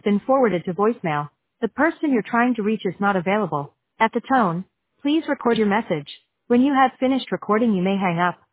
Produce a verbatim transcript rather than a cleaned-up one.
been forwarded to voicemail. The person you're trying to reach is not available. At the tone, please record your message. When you have finished recording, you may hang up.